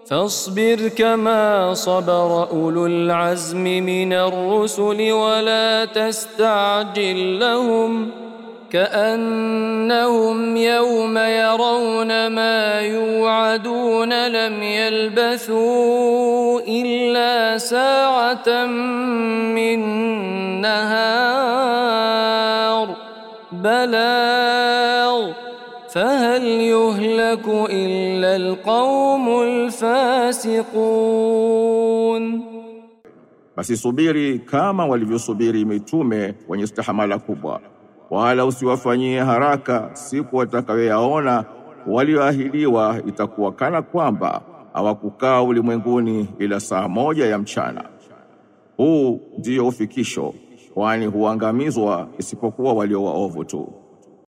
فاصبر كما صبر أولو العزم من الرسل ولا تستعجل لهم كأنهم يوم يرون ما يوعدون لم يلبثوا إلا ساعة من نهار بلاغ فهل يهلك إلا القوم الفاسقون. Basi subiri kama walivyosubiri mitume wenye stahamala kubwa, wala usiwafanyie haraka siku watakayoyaona walioahidiwa itakuwa kana kwamba hawakukaa ulimwenguni ila saa moja ya mchana. Huu ndio ufikisho, kwani huangamizwa isipokuwa walio waovu tu.